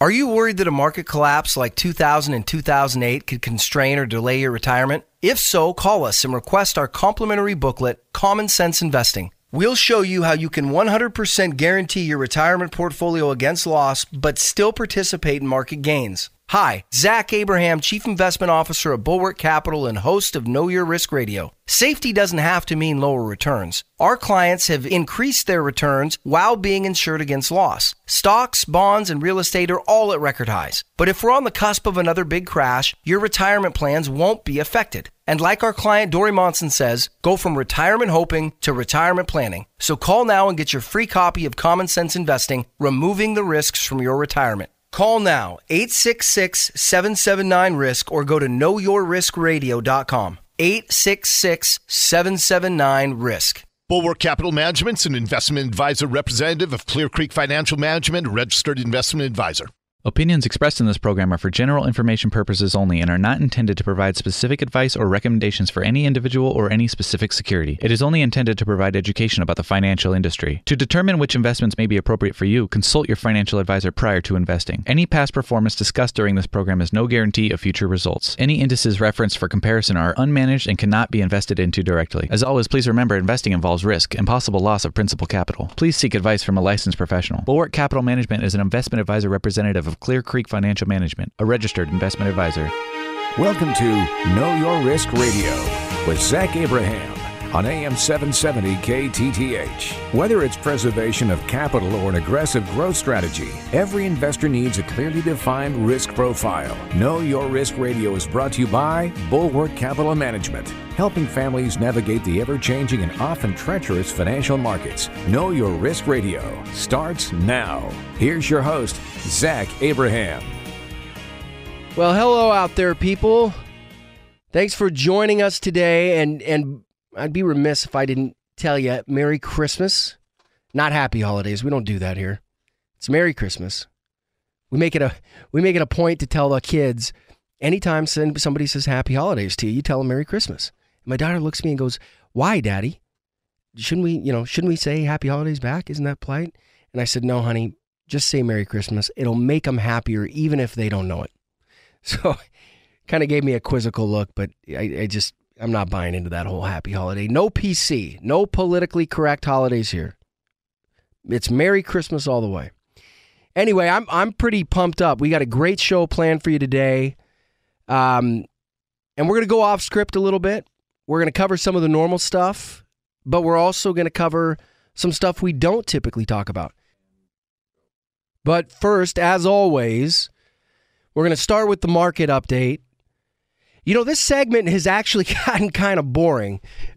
Are you worried that a market collapse like 2000 and 2008 could constrain or delay your retirement? If so, call us and request our complimentary booklet, Common Sense Investing. We'll show you how you can 100% guarantee your retirement portfolio against loss, but still participate in market gains. Hi, Zach Abraham, Chief Investment Officer of Bulwark Capital and host of Know Your Risk Radio. Safety doesn't have to mean lower returns. Our clients have increased their returns while being insured against loss. Stocks, bonds, and real estate are all at record highs. But if we're on the cusp of another big crash, your retirement plans won't be affected. And like our client Dory Monson says, go from retirement hoping to retirement planning. So call now and get your free copy of Common Sense Investing, Removing the Risks from Your Retirement. Call now, 866-779-RISK, or go to knowyourriskradio.com. 866-779-RISK. Bulwark Capital Management's an investment advisor representative of Clear Creek Financial Management, a registered investment advisor. Opinions expressed in this program are for general information purposes only and are not intended to provide specific advice or recommendations for any individual or any specific security. It is only intended to provide education about the financial industry. To determine which investments may be appropriate for you, consult your financial advisor prior to investing. Any past performance discussed during this program is no guarantee of future results. Any indices referenced for comparison are unmanaged and cannot be invested into directly. As always, please remember investing involves risk and possible loss of principal capital. Please seek advice from a licensed professional. Bulwark Capital Management is an investment advisor representative of Clear Creek Financial Management, a registered investment advisor. Welcome to Know Your Risk Radio with Zach Abraham on AM 770 KTTH. Whether it's preservation of capital or an aggressive growth strategy, every investor needs a clearly defined risk profile. Know Your Risk Radio is brought to you by Bulwark Capital Management, helping families navigate the ever-changing and often treacherous financial markets. Know Your Risk Radio starts now. Here's your host, Zach Abraham. Well, hello out there, people. Thanks for joining us today, and I'd be remiss if I didn't tell you Merry Christmas. Not Happy Holidays. We don't do that here. It's Merry Christmas. We make it a point to tell the kids anytime somebody says Happy Holidays to you, you tell them Merry Christmas. And my daughter looks at me and goes, "Why, Daddy? Shouldn't we say Happy Holidays back? Isn't that polite?" And I said, "No, honey, just say Merry Christmas. It'll make them happier even if they don't know it." So kind of gave me a quizzical look, but I'm not buying into that whole happy holiday. No PC, no politically correct holidays here. It's Merry Christmas all the way. Anyway, I'm pretty pumped up. We got a great show planned for you today. And we're going to go off script a little bit. We're going to cover some of the normal stuff, but we're also going to cover some stuff we don't typically talk about. But first, as always, we're going to start with the market update. You know, this segment has actually gotten kind of boring.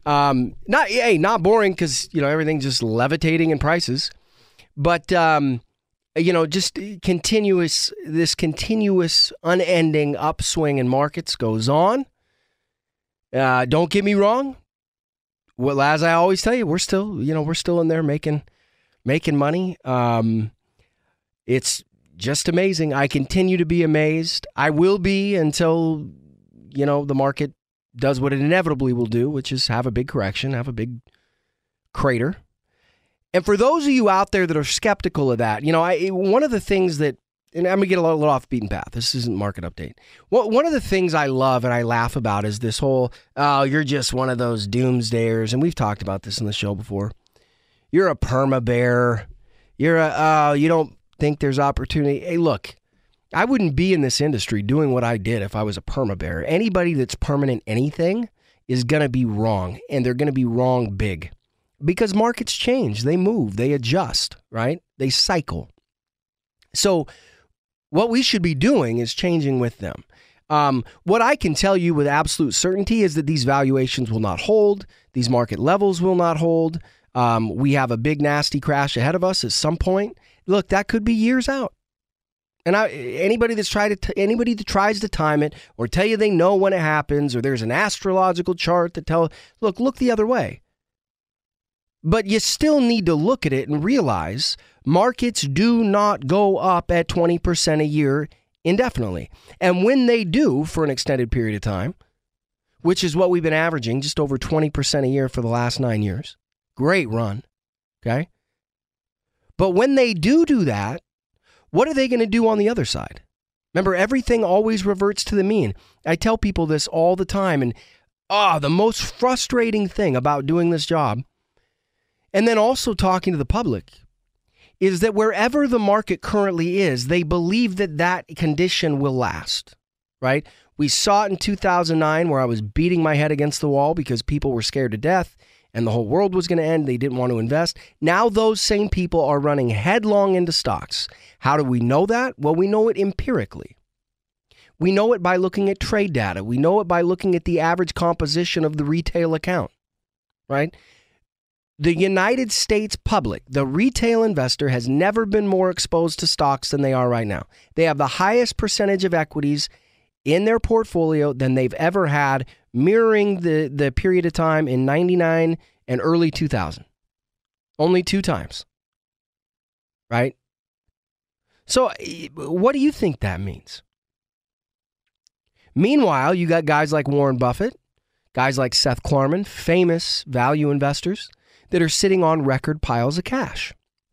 Not boring because, everything's just levitating in prices. But, just this continuous unending upswing in markets goes on. Don't get me wrong. Well, as I always tell you, we're still in there making money. It's just amazing. I continue to be amazed. I will be until, the market does what it inevitably will do, which is have a big correction, have a big crater. And for those of you out there that are skeptical of that, one of the things that, and I'm going to get a little off the beaten path. This isn't market update. One of the things I love and I laugh about is this whole, you're just one of those doomsdayers. And we've talked about this in the show before. You're a perma bear. You don't think there's opportunity. Hey, look, I wouldn't be in this industry doing what I did if I was a perma bear. Anybody that's permanent anything is going to be wrong, and they're going to be wrong big because markets change. They move, they adjust, right? They cycle. So what we should be doing is changing with them. What I can tell you with absolute certainty is that these valuations will not hold. These market levels will not hold. We have a big nasty crash ahead of us at some point. Look, that could be years out. And anybody that tries to time it or tell you they know when it happens or there's an astrological chart that look the other way. But you still need to look at it and realize markets do not go up at 20% a year indefinitely. And when they do for an extended period of time, which is what we've been averaging, just over 20% a year for the last 9 years. Great run, okay? But when they do that, What are they going to do on the other side? Remember, everything always reverts to the mean. I tell people this all the time, and the most frustrating thing about doing this job, and then also talking to the public, is that wherever the market currently is, they believe that that condition will last, right? We saw it in 2009 where I was beating my head against the wall because people were scared to death and the whole world was going to end. They didn't want to invest. Now those same people are running headlong into stocks. How do we know that? Well, we know it empirically. We know it by looking at trade data. We know it by looking at the average composition of the retail account, right? The United States public, the retail investor, has never been more exposed to stocks than they are right now. They have the highest percentage of equities in their portfolio than they've ever had, mirroring the period of time in 99 and early 2000. Only 2 times, right? So what do you think that means? Meanwhile, you got guys like Warren Buffett, guys like Seth Klarman, famous value investors that are sitting on record piles of cash.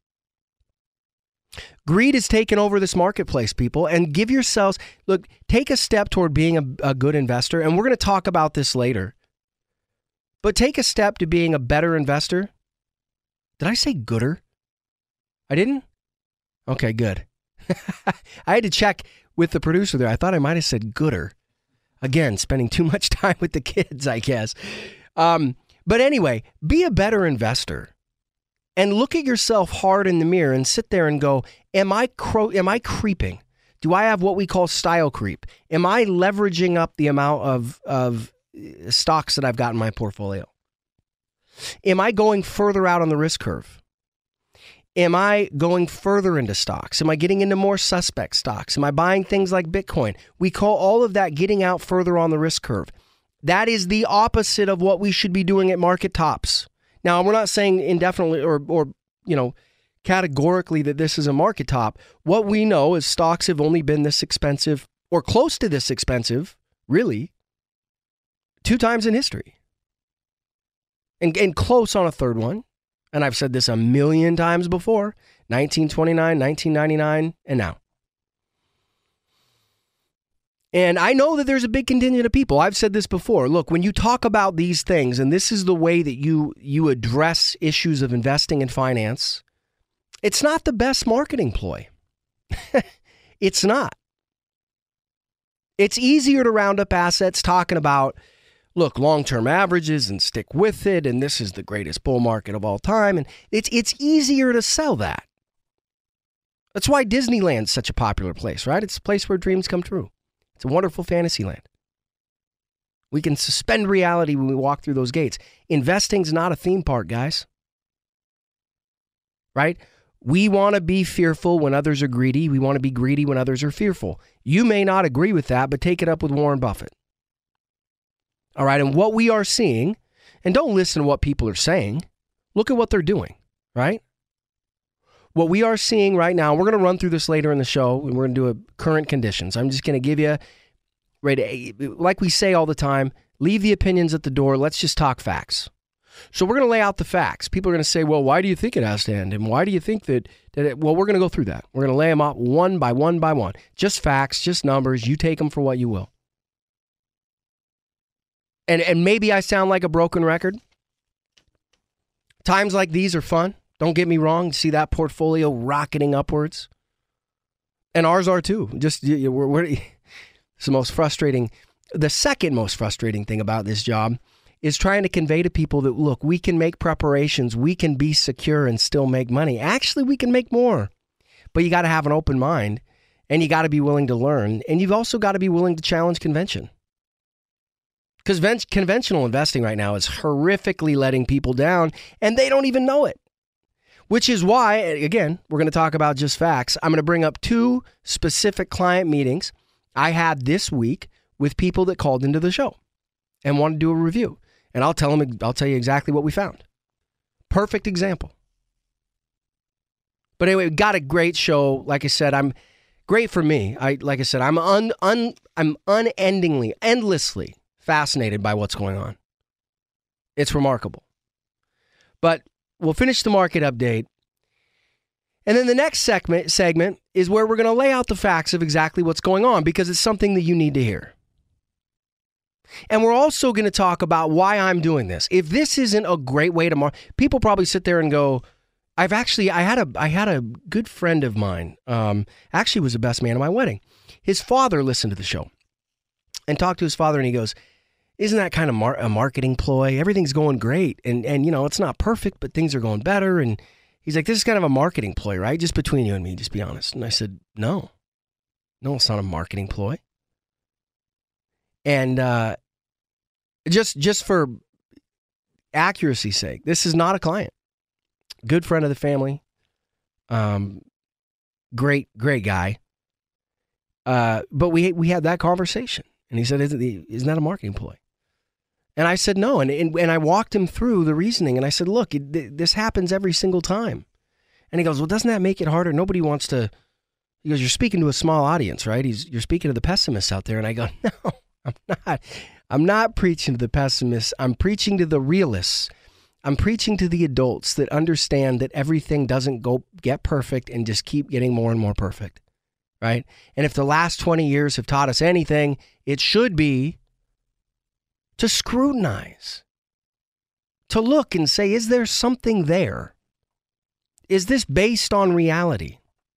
Greed has taken over this marketplace, people, and give yourselves, look, take a step toward being a good investor, and we're going to talk about this later. But take a step to being a better investor. Did I say gooder? I didn't? Okay, good. I had to check with the producer there. I thought I might have said gooder. Again, spending too much time with the kids, I guess. But anyway, be a better investor and look at yourself hard in the mirror and sit there and go, am I creeping? Do I have what we call style creep? Am I leveraging up the amount of stocks that I've got in my portfolio? Am I going further out on the risk curve? Am I going further into stocks? Am I getting into more suspect stocks? Am I buying things like Bitcoin? We call all of that getting out further on the risk curve. That is the opposite of what we should be doing at market tops. Now, we're not saying indefinitely or categorically that this is a market top. What we know is stocks have only been this expensive or close to this expensive, really, 2 times in history. And close on a third one. And I've said this a million times before, 1929, 1999, and now. And I know that there's a big contingent of people. I've said this before. Look, when you talk about these things, and this is the way that you address issues of investing and finance, it's not the best marketing ploy. It's not. It's easier to round up assets talking about, look, long-term averages and stick with it, and this is the greatest bull market of all time. And it's easier to sell that. That's why Disneyland's such a popular place, right? It's a place where dreams come true. It's a wonderful fantasy land. We can suspend reality when we walk through those gates. Investing's not a theme park, guys. Right? We want to be fearful when others are greedy. We want to be greedy when others are fearful. You may not agree with that, but take it up with Warren Buffett. All right, and what we are seeing, and don't listen to what people are saying, look at what they're doing, right? What we are seeing right now, we're going to run through this later in the show, and we're going to do a current conditions. I'm just going to give you, like we say all the time, leave the opinions at the door. Let's just talk facts. So we're going to lay out the facts. People are going to say, well, why do you think it has to end? And why do you think that well, we're going to go through that. We're going to lay them out one by one by one. Just facts, just numbers. You take them for what you will. And maybe I sound like a broken record. Times like these are fun. Don't get me wrong. See that portfolio rocketing upwards. And ours are too. Just it's the most frustrating. The second most frustrating thing about this job is trying to convey to people that, look, we can make preparations. We can be secure and still make money. Actually, we can make more. But you got to have an open mind, and you got to be willing to learn. And you've also got to be willing to challenge convention. Because conventional investing right now is horrifically letting people down, and they don't even know it. Which is why, again, we're going to talk about just facts. I'm going to bring up 2 specific client meetings I had this week with people that called into the show and wanted to do a review. And I'll tell you exactly what we found. Perfect example. But anyway, we got a great show. Like I said, I'm great for me. I'm unendingly, endlessly fascinated by what's going on. It's remarkable. But we'll finish the market update. And then the next segment is where we're going to lay out the facts of exactly what's going on, because it's something that you need to hear. And we're also going to talk about why I'm doing this. If this isn't a great way to people probably sit there and go, I had a good friend of mine, actually was the best man at my wedding. His father listened to the show and talked to his father, and he goes, isn't that kind of a marketing ploy? Everything's going great. And it's not perfect, but things are going better. And he's like, this is kind of a marketing ploy, right? Just between you and me, just be honest. And I said, no, it's not a marketing ploy. And just for accuracy's sake, this is not a client. Good friend of the family. Great guy. But we had that conversation. And he said, isn't that a marketing ploy? And I said, no. And I walked him through the reasoning. And I said, look, this happens every single time. And he goes, well, doesn't that make it harder? Nobody wants to. He goes, you're speaking to a small audience, right? You're speaking to the pessimists out there. And I go, no, I'm not. I'm not preaching to the pessimists. I'm preaching to the realists. I'm preaching to the adults that understand that everything doesn't get perfect and just keep getting more and more perfect, right? And if the last 20 years have taught us anything, it should be to scrutinize, to look and say, is there something there? Is this based on reality?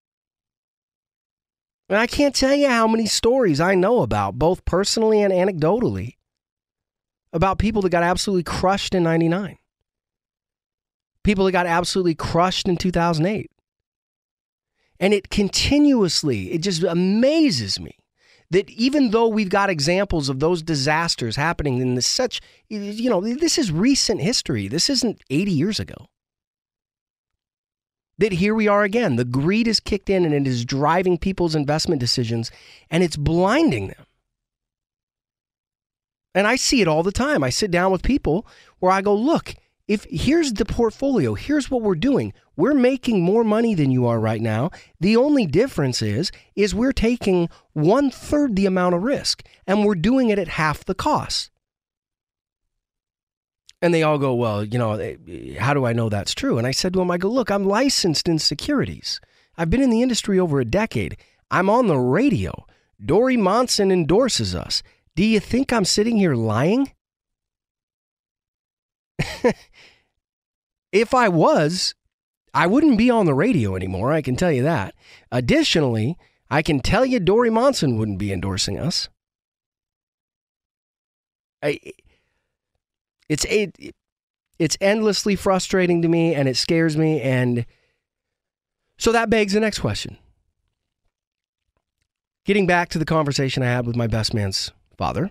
And I can't tell you how many stories I know about, both personally and anecdotally, about people that got absolutely crushed in 99. People that got absolutely crushed in 2008. And it just amazes me that even though we've got examples of those disasters happening in this is recent history. This isn't 80 years ago. That here we are again. The greed is kicked in and it is driving people's investment decisions and it's blinding them. And I see it all the time. I sit down with people where I go, look, here's the portfolio, here's what we're doing. We're making more money than you are right now. The only difference is we're taking 1/3 the amount of risk and we're doing it at half the cost. And they all go, well, how do I know that's true? And I said to them, look, I'm licensed in securities. I've been in the industry over a decade. I'm on the radio. Dory Monson endorses us. Do you think I'm sitting here lying? If I was, I wouldn't be on the radio anymore, I can tell you that. Additionally, I can tell you Dory Monson wouldn't be endorsing us. It's endlessly frustrating to me and it scares me. And so that begs the next question. Getting back to the conversation I had with my best man's father.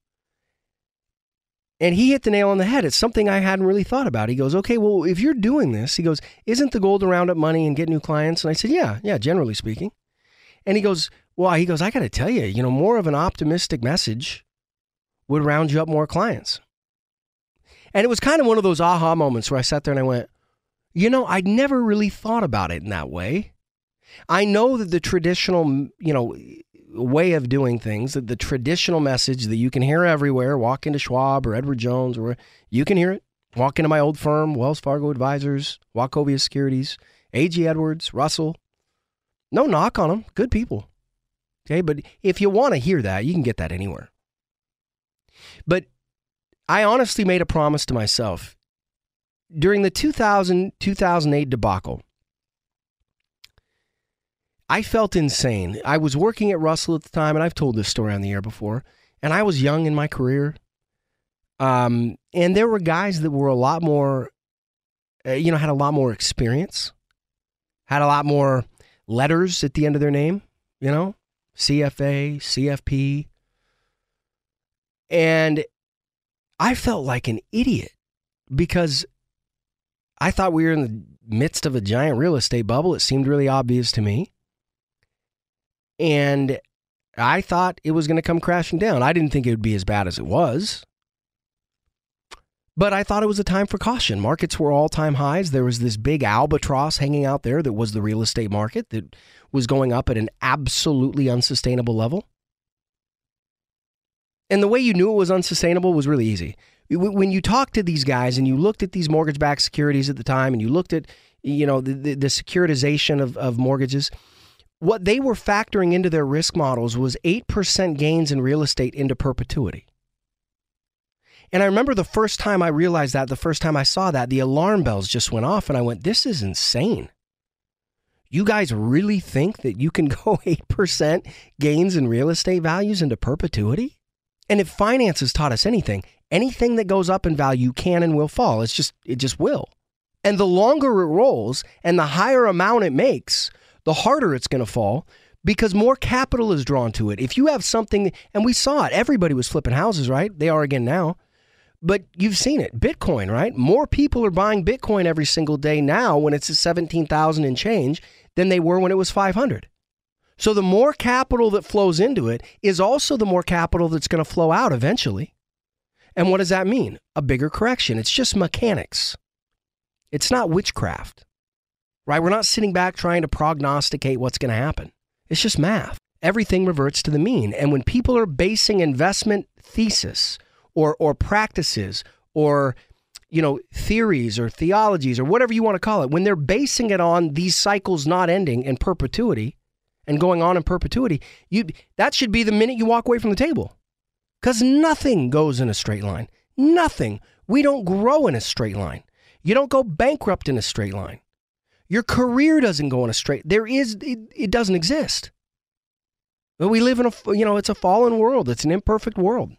And he hit the nail on the head. It's something I hadn't really thought about. He goes, okay, well, if you're doing this, he goes, isn't the goal to round up money and get new clients? And I said, yeah, generally speaking. And he goes, I got to tell you, more of an optimistic message would round you up more clients. And it was kind of one of those aha moments where I sat there and I went, I'd never really thought about it in that way. I know that the traditional, way of doing things, that the traditional message that you can hear everywhere, walk into Schwab or Edward Jones, or you can hear it. Walk into my old firm, Wells Fargo Advisors, Wachovia Securities, A.G. Edwards, Russell. No knock on them. Good people. Okay, but if you want to hear that, you can get that anywhere. But I honestly made a promise to myself during the 2008 debacle. I felt insane. I was working at Russell at the time, and I've told this story on the air before, and I was young in my career. And there were guys that were a lot more, had a lot more experience, had a lot more letters at the end of their name, CFA, CFP. And I felt like an idiot because I thought we were in the midst of a giant real estate bubble. It seemed really obvious to me. And I thought it was going to come crashing down. I didn't think it would be as bad as it was. But I thought it was a time for caution. Markets were all-time highs. There was this big albatross hanging out there that was the real estate market that was going up at an absolutely unsustainable level. And the way you knew it was unsustainable was really easy. When you talked to these guys and you looked at these mortgage-backed securities at the time and you looked at, the securitization of mortgages, what they were factoring into their risk models was 8% gains in real estate into perpetuity. And I remember the first time I realized that, the first time I saw that, the alarm bells just went off and I went, this is insane. You guys really think that you can go 8% gains in real estate values into perpetuity? And if finance has taught us anything that goes up in value can and will fall. It just will. And the longer it rolls and the higher amount it makes, the harder it's going to fall because more capital is drawn to it. If you have something, and we saw it, everybody was flipping houses, right? They are again now. But you've seen it, Bitcoin, right? More people are buying Bitcoin every single day now when it's at 17,000 and change than they were when it was 500. So the more capital that flows into it is also the more capital that's going to flow out eventually. And what does that mean? A bigger correction. It's just mechanics. It's not witchcraft, right? We're not sitting back trying to prognosticate what's going to happen. It's just math. Everything reverts to the mean. And when people are basing investment thesis or practices or, theories or theologies or whatever you want to call it, when they're basing it on these cycles not ending in perpetuity and going on in perpetuity, that should be the minute you walk away from the table. Because nothing goes in a straight line. Nothing. We don't grow in a straight line. You don't go bankrupt in a straight line. Your career doesn't go in a straight. It doesn't exist. But we live in it's a fallen world. It's an imperfect world.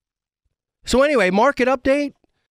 So anyway, market update,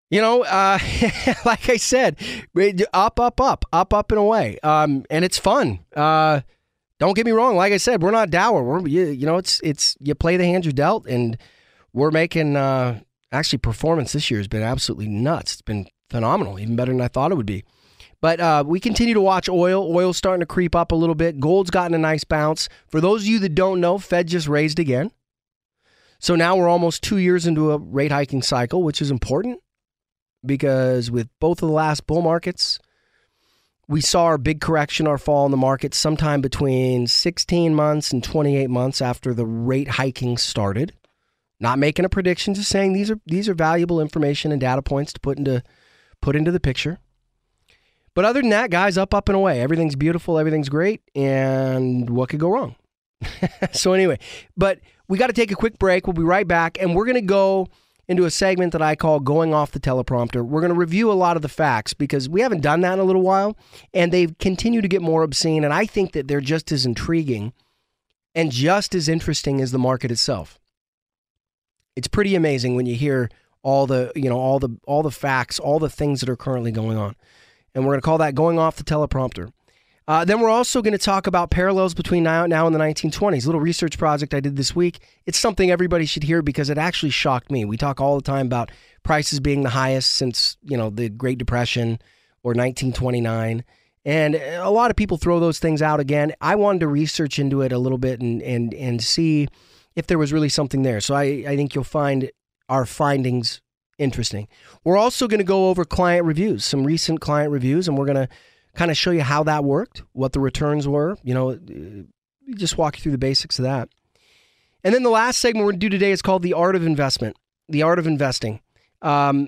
like I said, up and away. And it's fun. Don't get me wrong. Like I said, we're not dour. It's you play the hand you're dealt, and we're making, actually performance this year has been absolutely nuts. It's been phenomenal, even better than I thought it would be. But we continue to watch oil. Oil's starting to creep up a little bit. Gold's gotten a nice bounce. For those of you that don't know, Fed just raised again. So now we're almost 2 years into a rate hiking cycle, which is important because with both of the last bull markets, we saw our big correction, our fall in the market sometime between 16 months and 28 months after the rate hiking started. Not making a prediction, just saying these are valuable information and data points to put into the picture. But other than that, guys, up and away. Everything's beautiful, everything's great, and what could go wrong? So anyway, but we got to take a quick break. We'll be right back, and we're going to go into a segment that I call Going Off the Teleprompter. We're going to review a lot of the facts because we haven't done that in a little while, and they've continued to get more obscene, and I think that they're just as intriguing and just as interesting as the market itself. It's pretty amazing when you hear all the facts, all the things that are currently going on. And we're going to call that Going Off the Teleprompter. Then we're also going to talk about parallels between now and the 1920s. A little research project I did this week. It's something everybody should hear because it actually shocked me. We talk all the time about prices being the highest since, the Great Depression or 1929. And a lot of people throw those things out again. I wanted to research into it a little bit and see if there was really something there. So I think you'll find our findings interesting. We're also going to go over client reviews, some recent client reviews, and we're going to kind of show you how that worked, what the returns were, just walk you through the basics of that. And then the last segment we're going to do today is called The Art of Investment, The Art of Investing. And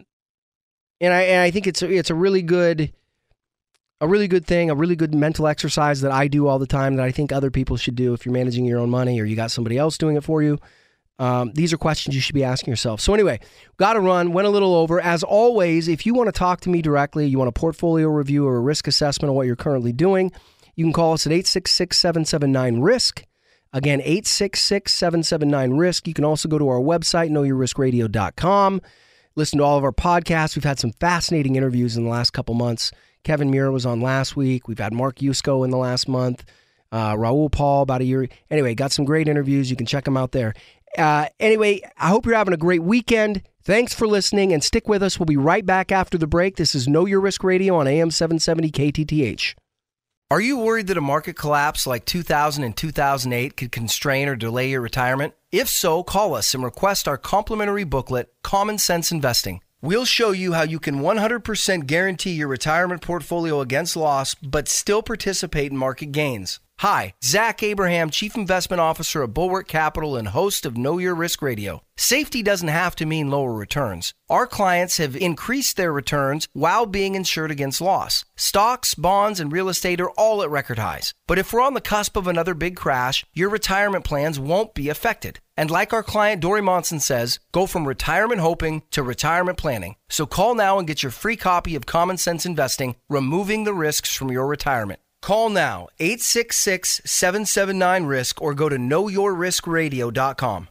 I think it's a really good thing, a really good mental exercise that I do all the time that I think other people should do if you're managing your own money or you got somebody else doing it for you. These are questions you should be asking yourself. So anyway, got to run, went a little over. As always, if you want to talk to me directly, you want a portfolio review or a risk assessment of what you're currently doing, you can call us at 866-779-RISK. Again, 866-779-RISK. You can also go to our website, knowyourriskradio.com. Listen to all of our podcasts. We've had some fascinating interviews in the last couple months. Kevin Muir was on last week. We've had Mark Yusko in the last month. Raul Paul about a year. Anyway, got some great interviews. You can check them out there. Anyway, I hope you're having a great weekend. Thanks for listening and stick with us. We'll be right back after the break. This is Know Your Risk Radio on AM 770 KTTH. Are you worried that a market collapse like 2000 and 2008 could constrain or delay your retirement? If so, call us and request our complimentary booklet, Common Sense Investing. We'll show you how you can 100% guarantee your retirement portfolio against loss, but still participate in market gains. Hi, Zach Abraham, Chief Investment Officer of Bulwark Capital and host of Know Your Risk Radio. Safety doesn't have to mean lower returns. Our clients have increased their returns while being insured against loss. Stocks, bonds, and real estate are all at record highs. But if we're on the cusp of another big crash, your retirement plans won't be affected. And like our client Dory Monson says, go from retirement hoping to retirement planning. So call now and get your free copy of Common Sense Investing, Removing the Risks from Your Retirement. Call now, 866-779-RISK, or go to knowyourriskradio.com.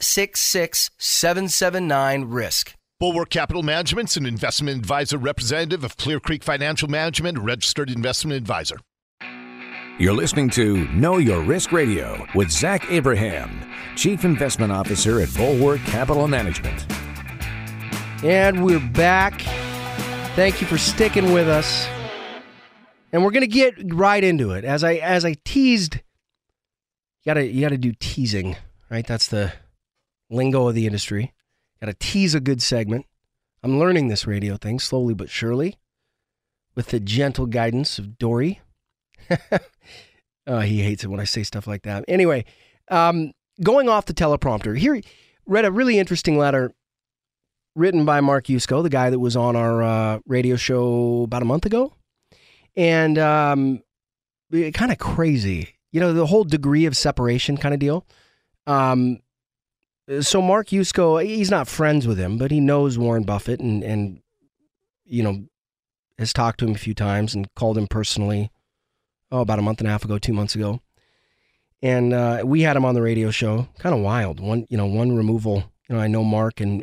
866-779-RISK. Bulwark Capital Management's an investment advisor representative of Clear Creek Financial Management, registered investment advisor. You're listening to Know Your Risk Radio with Zach Abraham, Chief Investment Officer at Bulwark Capital Management. And we're back. Thank you for sticking with us. And we're going to get right into it. As I teased, you gotta do teasing, right? That's the lingo of the industry. Got to tease a good segment. I'm learning this radio thing slowly but surely with the gentle guidance of Dory. Oh, he hates it when I say stuff like that. Anyway, going off the teleprompter, here, read a really interesting letter written by Mark Yusko, the guy that was on our radio show about a month ago. And kind of crazy, the whole degree of separation kind of deal. So Mark Yusko, he's not friends with him, but he knows Warren Buffett and has talked to him a few times and called him personally, about a month and a half ago, 2 months ago. And we had him on the radio show. Kind of wild. One removal. I know Mark and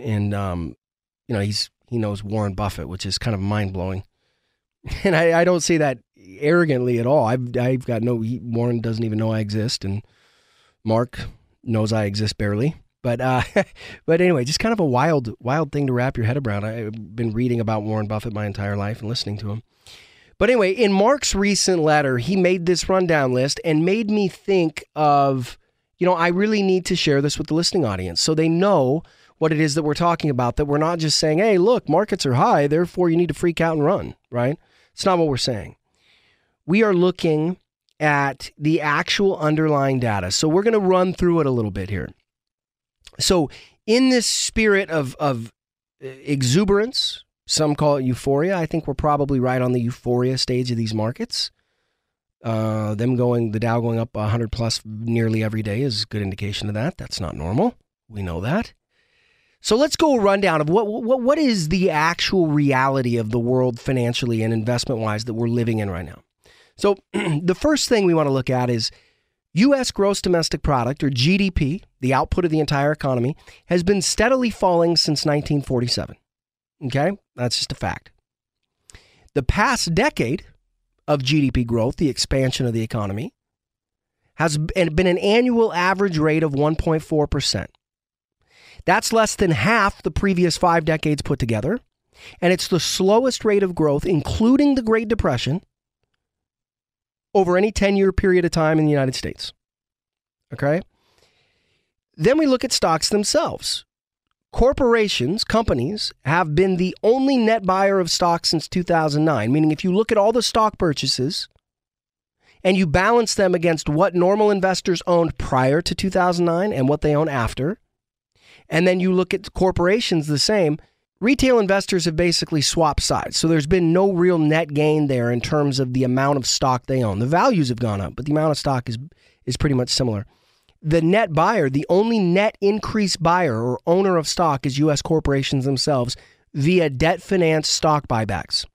he knows Warren Buffett, which is kind of mind-blowing. And I don't say that arrogantly at all. I've got Warren doesn't even know I exist, and Mark knows I exist barely. But anyway, just kind of a wild thing to wrap your head around. I've been reading about Warren Buffett my entire life and listening to him. But anyway, in Mark's recent letter, he made this rundown list and made me think of, I really need to share this with the listening audience so they know what it is that we're talking about, that we're not just saying, hey, look, markets are high, therefore you need to freak out and run, right? It's not what we're saying. We are looking at the actual underlying data. So we're going to run through it a little bit here. So in this spirit of exuberance, some call it euphoria. I think we're probably right on the euphoria stage of these markets. The Dow going up 100 plus nearly every day is a good indication of that. That's not normal. We know that. So let's go a rundown of what is the actual reality of the world financially and investment-wise that we're living in right now. So the first thing we want to look at is U.S. gross domestic product, or GDP, the output of the entire economy, has been steadily falling since 1947. Okay? That's just a fact. The past decade of GDP growth, the expansion of the economy, has been an annual average rate of 1.4%. That's less than half the previous 5 decades put together, and it's the slowest rate of growth, including the Great Depression, over any 10-year period of time in the United States. Okay? Then we look at stocks themselves. Companies, have been the only net buyer of stocks since 2009, meaning if you look at all the stock purchases and you balance them against what normal investors owned prior to 2009 and what they own after, and then you look at corporations the same, retail investors have basically swapped sides. So there's been no real net gain there in terms of the amount of stock they own. The values have gone up, but the amount of stock is pretty much similar. The net buyer, the only net increase buyer or owner of stock is U.S. corporations themselves via debt-financed stock buybacks.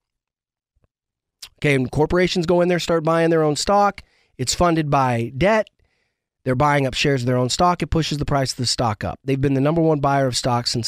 Okay, when corporations go in there, start buying their own stock, it's funded by debt. They're buying up shares of their own stock. It pushes the price of the stock up. They've been the number one buyer of stock since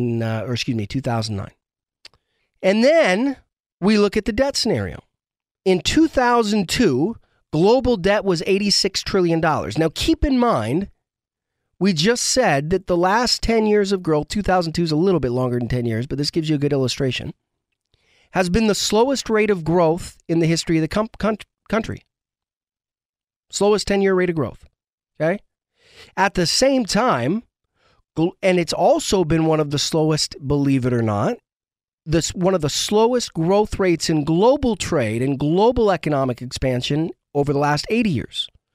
2009. And then we look at the debt scenario. In 2002, global debt was $86 trillion. Now, keep in mind, we just said that the last 10 years of growth, 2002 is a little bit longer than 10 years, but this gives you a good illustration, has been the slowest rate of growth in the history of the country. Slowest 10-year rate of growth. Okay. At the same time, and it's also been one of the slowest, believe it or not, one of the slowest growth rates in global trade and global economic expansion over the last 80 years.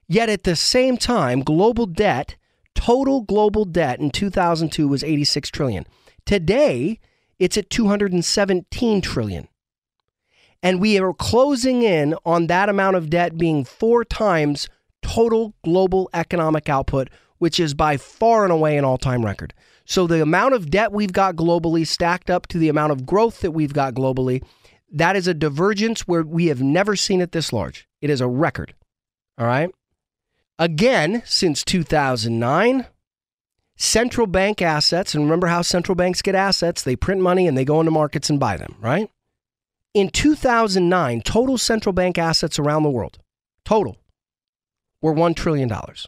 Yet at the same time, global debt, total global debt in 2002 was 86 trillion. Today, it's at 217 trillion. And we are closing in on that amount of debt being 4 times total global economic output, which is by far and away an all-time record. So the amount of debt we've got globally stacked up to the amount of growth that we've got globally, that is a divergence where we have never seen it this large. It is a record. All right? Again, since 2009, central bank assets, and remember how central banks get assets, they print money and they go into markets and buy them, right? In 2009, total central bank assets around the world, total, were $1 trillion.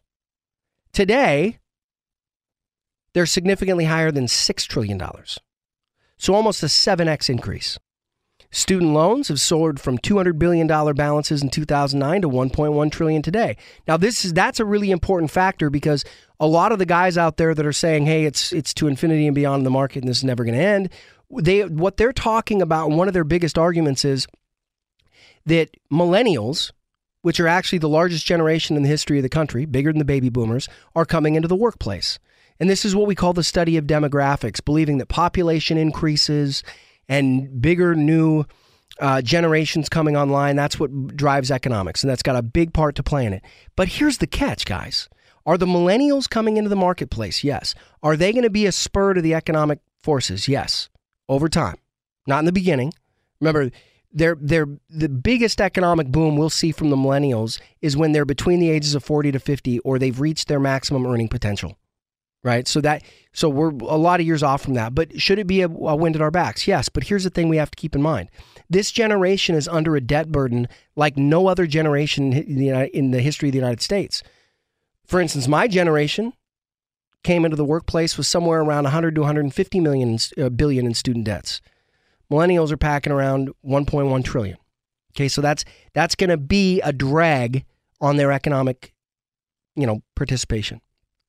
Today, they're significantly higher than $6 trillion. So almost a 7x increase. Student loans have soared from $200 billion balances in 2009 to $1.1 trillion today. Now, that's a really important factor because a lot of the guys out there that are saying, hey, it's to infinity and beyond in the market and this is never going to end, what they're talking about, and one of their biggest arguments is that millennials, which are actually the largest generation in the history of the country, bigger than the baby boomers, are coming into the workplace. And this is what we call the study of demographics, believing that population increases and bigger new generations coming online, that's what drives economics, and that's got a big part to play in it. But here's the catch, guys. Are the millennials coming into the marketplace? Yes. Are they going to be a spur to the economic forces? Yes. Over time. Not in the beginning. Remember, the biggest economic boom we'll see from the millennials is when they're between the ages of 40 to 50 or they've reached their maximum earning potential. Right? So we're a lot of years off from that. But should it be a wind at our backs? Yes. But here's the thing we have to keep in mind. This generation is under a debt burden like no other generation in the history of the United States. For instance, my generation came into the workplace with somewhere around 100 to 150 billion in student debts. Millennials are packing around 1.1 trillion. Okay, so that's going to be a drag on their economic, participation.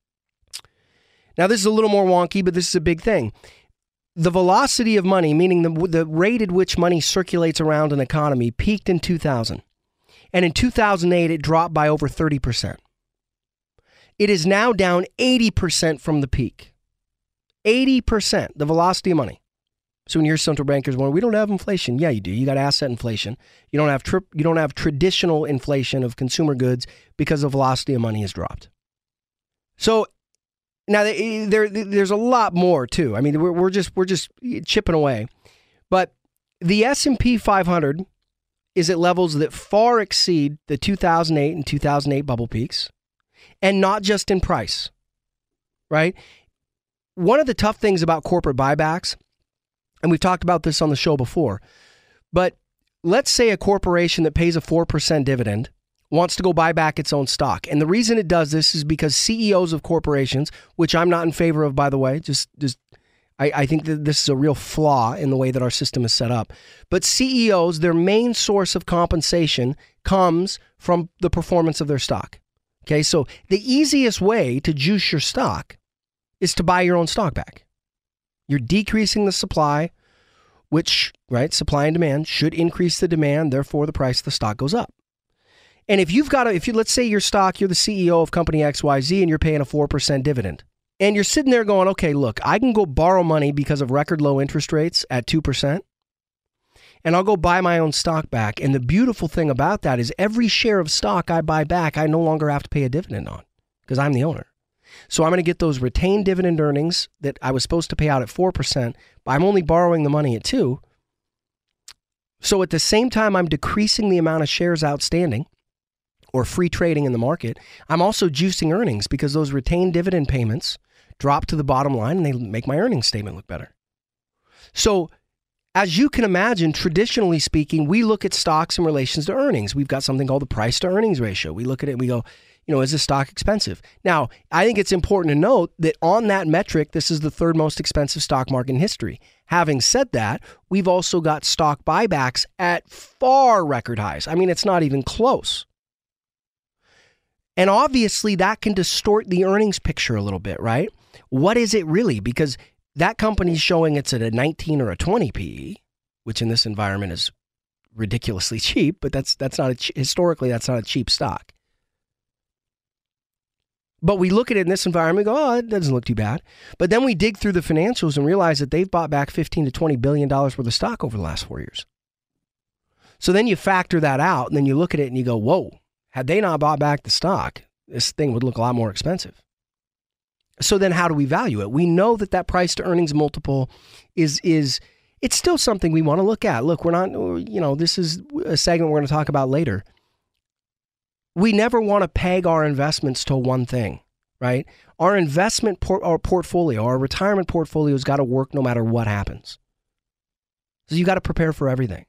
Now, this is a little more wonky, but this is a big thing. The velocity of money, meaning the rate at which money circulates around an economy, peaked in 2000. And in 2008, it dropped by over 30%. It is now down 80% from the peak. 80%, the velocity of money. So when you hear central bankers going, we don't have inflation. Yeah, you do. You got asset inflation. You don't have traditional inflation of consumer goods because the velocity of money has dropped. So now there's a lot more too. I mean, we're just chipping away. But the S&P 500 is at levels that far exceed the 2008 and 2008 bubble peaks, and not just in price. Right? One of the tough things about corporate buybacks, and we've talked about this on the show before, but let's say a corporation that pays a 4% dividend wants to go buy back its own stock. And the reason it does this is because CEOs of corporations, which I'm not in favor of, by the way, I think that this is a real flaw in the way that our system is set up. But CEOs, their main source of compensation comes from the performance of their stock. Okay, so the easiest way to juice your stock is to buy your own stock back. You're decreasing the supply, which, right, supply and demand should increase the demand, therefore the price of the stock goes up. And let's say your stock, you're the CEO of company XYZ and you're paying a 4% dividend. And you're sitting there going, okay, look, I can go borrow money because of record low interest rates at 2%. And I'll go buy my own stock back. And the beautiful thing about that is every share of stock I buy back, I no longer have to pay a dividend on because I'm the owner. So I'm going to get those retained dividend earnings that I was supposed to pay out at 4%, but I'm only borrowing the money at 2%. So at the same time, I'm decreasing the amount of shares outstanding or free trading in the market. I'm also juicing earnings because those retained dividend payments drop to the bottom line and they make my earnings statement look better. So as you can imagine, traditionally speaking, we look at stocks in relations to earnings. We've got something called the price to earnings ratio. We look at it and we go, is this stock expensive? Now, I think it's important to note that on that metric, this is the third most expensive stock market in history. Having said that, we've also got stock buybacks at far record highs. I mean, it's not even close. And obviously that can distort the earnings picture a little bit, right? What is it really? Because that company's showing it's at a 19 or a 20 PE, which in this environment is ridiculously cheap, but historically that's not a cheap stock. But we look at it in this environment and go, oh, it doesn't look too bad. But then we dig through the financials and realize that they've bought back $15 to $20 billion worth of stock over the last 4 years. So then you factor that out, and then you look at it and you go, whoa, had they not bought back the stock, this thing would look a lot more expensive. So then how do we value it? We know that that price to earnings multiple is it's still something we want to look at. Look, we're not, this is a segment we're going to talk about later. We never want to peg our investments to one thing, right? Our investment portfolio, our retirement portfolio has got to work no matter what happens. So you got to prepare for everything.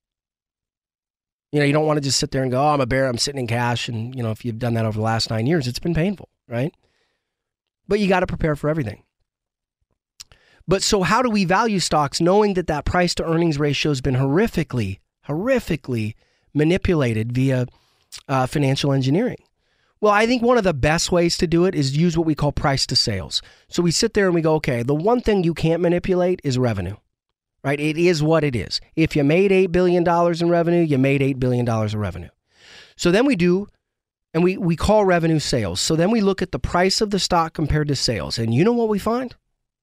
You don't want to just sit there and go, oh, I'm a bear, I'm sitting in cash. And, if you've done that over the last 9 years, it's been painful, right? But you got to prepare for everything. But so how do we value stocks knowing that that price to earnings ratio has been horrifically manipulated via financial engineering? Well, I think one of the best ways to do it is use what we call price to sales. So we sit there and we go, okay, the one thing you can't manipulate is revenue, right? It is what it is. If you made $8 billion in revenue, you made $8 billion of revenue. So then we do, and we call revenue sales. So then we look at the price of the stock compared to sales. And you know what we find?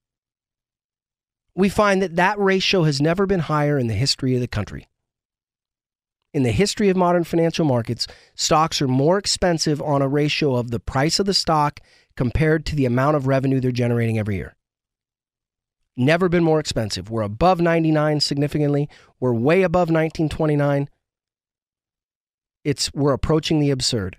We find that that ratio has never been higher in the history of the country. In the history of modern financial markets, stocks are more expensive on a ratio of the price of the stock compared to the amount of revenue they're generating every year. Never been more expensive. We're above 99 significantly. We're way above 1929. We're approaching the absurd.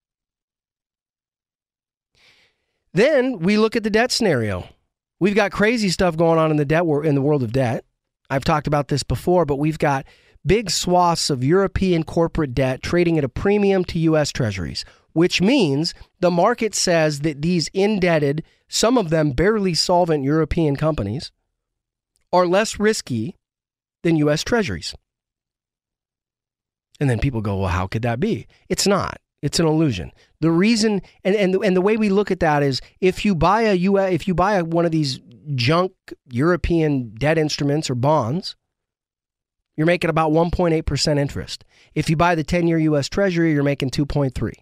Then we look at the debt scenario. We've got crazy stuff going on in the world of debt. I've talked about this before, but we've got big swaths of European corporate debt trading at a premium to U.S. Treasuries, which means the market says that these indebted, some of them barely solvent European companies, are less risky than U.S. Treasuries. And then people go, well, how could that be? It's not. It's an illusion. The reason, and the way we look at that is, if you buy one of these junk European debt instruments or bonds, you're making about 1.8% interest. If you buy the 10-year U.S. Treasury, you're making 2.3%.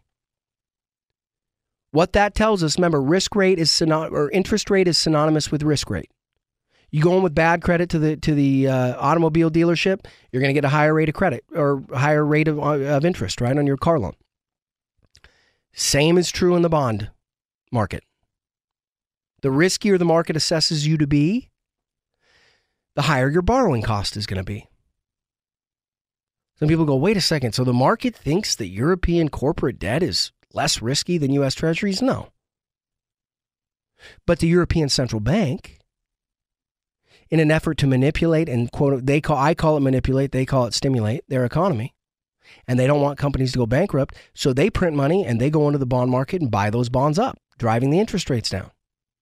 What that tells us, remember, interest rate is synonymous with risk rate. You go in with bad credit to the automobile dealership, you're going to get a higher rate of credit or higher rate of interest, right, on your car loan. Same is true in the bond market. The riskier the market assesses you to be, the higher your borrowing cost is going to be. Some people go, wait a second, so the market thinks that European corporate debt is less risky than U.S. Treasuries? No. But the European Central Bank, in an effort to manipulate and I call it manipulate, they call it stimulate their economy, and they don't want companies to go bankrupt, so they print money and they go into the bond market and buy those bonds up, driving the interest rates down.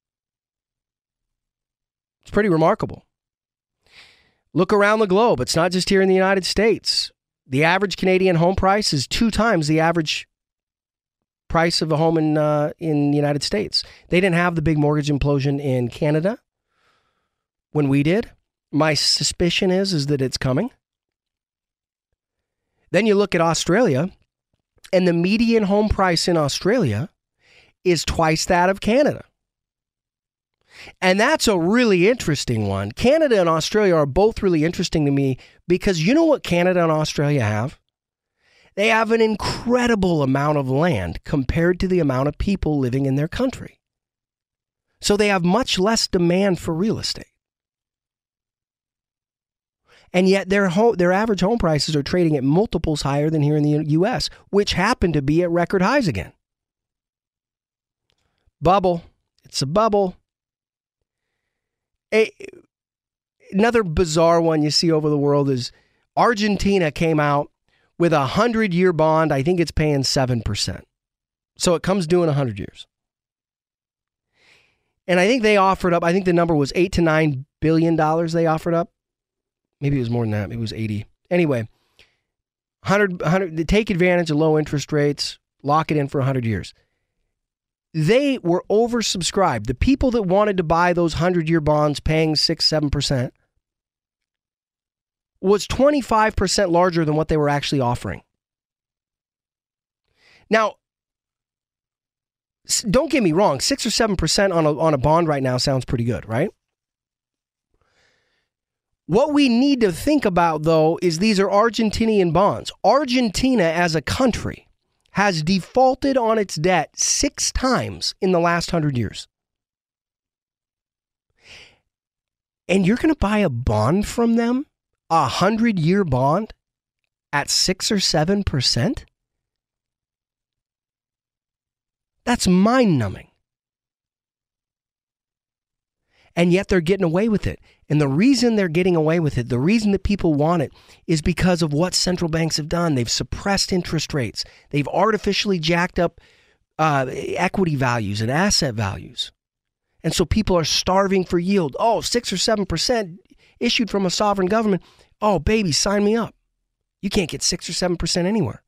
It's pretty remarkable. Look around the globe. It's not just here in the United States. The average Canadian home price is 2 times the average price of a home in the United States. They didn't have the big mortgage implosion in Canada when we did. My suspicion is that it's coming. Then you look at Australia, and the median home price in Australia is twice that of Canada. And that's a really interesting one. Canada and Australia are both really interesting to me because you know what Canada and Australia have? They have an incredible amount of land compared to the amount of people living in their country. So they have much less demand for real estate. And yet their average home prices are trading at multiples higher than here in the U.S., which happen to be at record highs again. Bubble. It's a bubble. Another bizarre one you see over the world is Argentina came out with a 100-year bond. I think it's paying 7%. So it comes due in 100 years. And I think they offered up, I think the number was $8 to $9 billion they offered up. Maybe it was more than that. Maybe it was 80. Anyway, 100, take advantage of low interest rates, lock it in for 100 years. They were oversubscribed. The people that wanted to buy those 100-year bonds paying 6-7% was 25% larger than what they were actually offering. Now, Don't get me wrong, 6 or 7% on a bond right now sounds pretty good, right? What we need to think about, though, is these are Argentinian bonds. Argentina as a country has defaulted on its debt 6 times in the last 100 years. And you're going to buy a bond from them, a 100-year bond, at 6 or 7%? That's mind-numbing. And yet they're getting away with it. And the reason they're getting away with it, the reason that people want it, is because of what central banks have done. They've suppressed interest rates. They've artificially jacked up equity values and asset values. And so people are starving for yield. Oh, 6 or 7% issued from a sovereign government. Oh, baby, sign me up. You can't get 6 or 7% anywhere.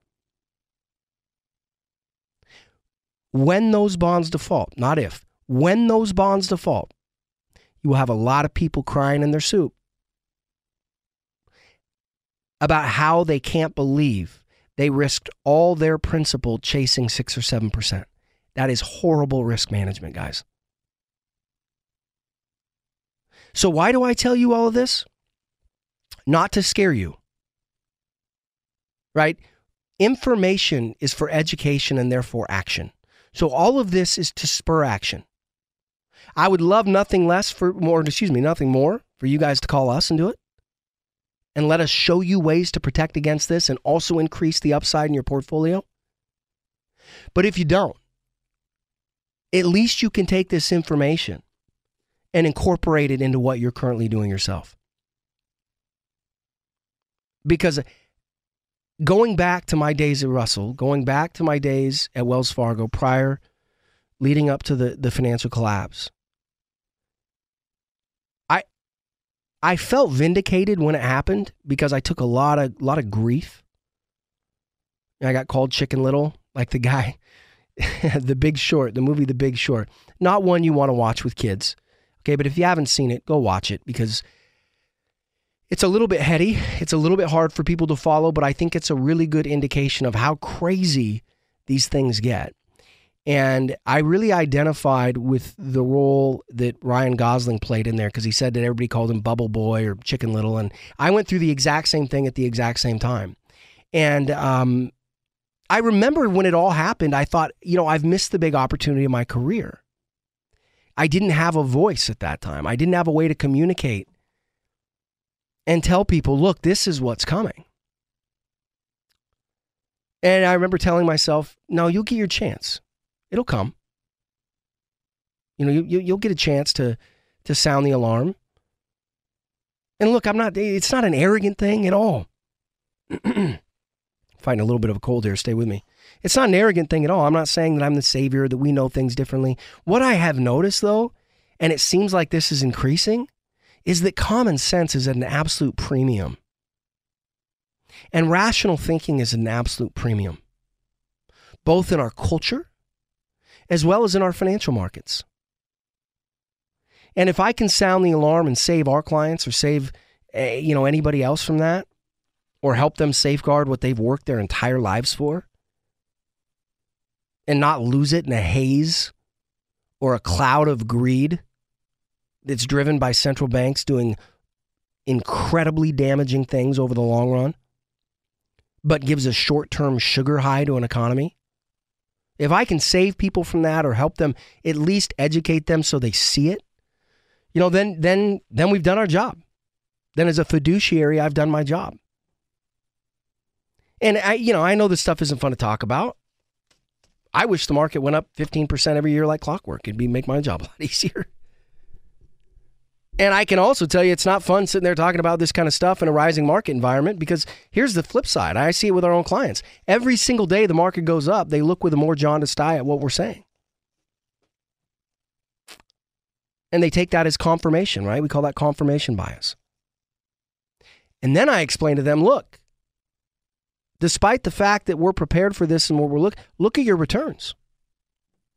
When those bonds default, not if, when those bonds default, you will have a lot of people crying in their soup about how they can't believe they risked all their principal chasing 6 or 7%. That is horrible risk management, guys. So why do I tell you all of this? Not to scare you, right? Information is for education and therefore action. So all of this is to spur action. I would love nothing more for you guys to call us and do it. And let us show you ways to protect against this and also increase the upside in your portfolio. But if you don't, at least you can take this information and incorporate it into what you're currently doing yourself. Because going back to my days at Russell, going back to my days at Wells Fargo leading up to the financial collapse, I felt vindicated when it happened because I took a lot of grief. I got called Chicken Little, like the guy, The Big Short, the movie The Big Short. Not one you want to watch with kids. Okay, but if you haven't seen it, go watch it because it's a little bit heady. It's a little bit hard for people to follow, but I think it's a really good indication of how crazy these things get. And I really identified with the role that Ryan Gosling played in there because he said that everybody called him Bubble Boy or Chicken Little. And I went through the exact same thing at the exact same time. And I remember when it all happened, I thought, I've missed the big opportunity of my career. I didn't have a voice at that time. I didn't have a way to communicate and tell people, look, this is what's coming. And I remember telling myself, no, you'll get your chance. It'll come. You'll get a chance to sound the alarm. And look, it's not an arrogant thing at all. Fighting a little bit of a cold here, stay with me. It's not an arrogant thing at all. I'm not saying that I'm the savior, that we know things differently. What I have noticed though, and it seems like this is increasing, is that common sense is at an absolute premium. And rational thinking is an absolute premium, both in our culture as well as in our financial markets. And if I can sound the alarm and save our clients or save anybody else from that, or help them safeguard what they've worked their entire lives for, and not lose it in a haze or a cloud of greed that's driven by central banks doing incredibly damaging things over the long run, but gives a short-term sugar high to an economy. If I can save people from that or help them, at least educate them so they see it, then we've done our job. Then as a fiduciary, I've done my job. And I know this stuff isn't fun to talk about. I wish the market went up 15% every year like clockwork. It'd make my job a lot easier. And I can also tell you it's not fun sitting there talking about this kind of stuff in a rising market environment, because here's the flip side. I see it with our own clients. Every single day the market goes up, they look with a more jaundiced eye at what we're saying. And they take that as confirmation, right? We call that confirmation bias. And then I explain to them, look, despite the fact that we're prepared for this and what we're look at your returns.